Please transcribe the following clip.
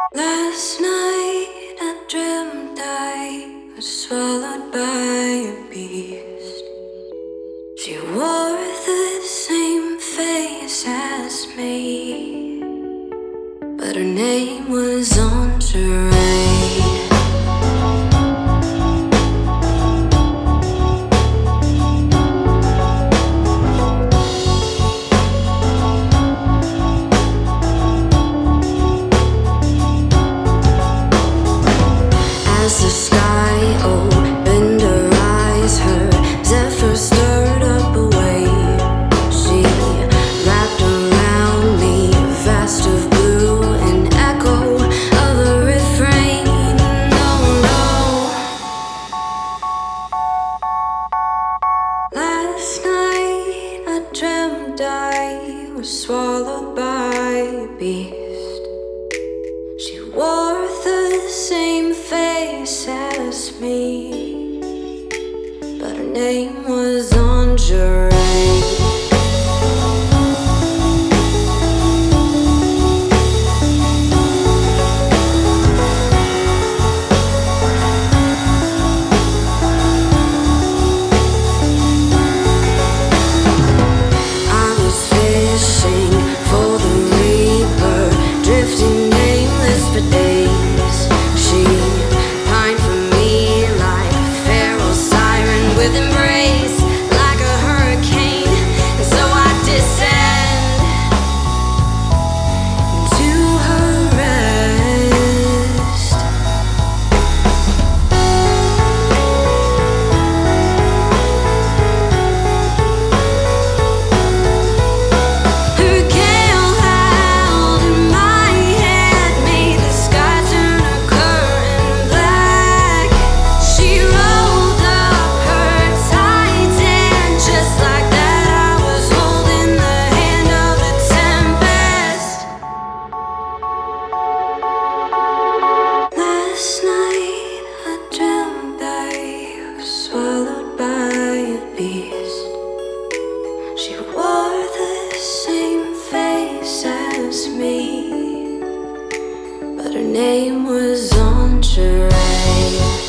Last night I dreamt I was swallowed by a beast. She wore the same face as me, but her name was Andre. As the sky opened her eyes, her zephyr stirred up a wave. She wrapped around me, a vast of blue, an echo of a refrain. Oh no. Last night I dreamt I was swallowed by a beast. She wore the same face as me, but her name was Andre. I was fishing for the reaper, drifting nameless for days. She pined for me like a feral siren with embrace, like a hurricane. And so I descend into her rest. Her gale howled in my head, made the sky turn a curtain black. She rolled up her titan, just like that I was holding the hand of the tempest. Last night I dreamt I was swallowed by a beast. She wore the same face as me, but her name was Andre.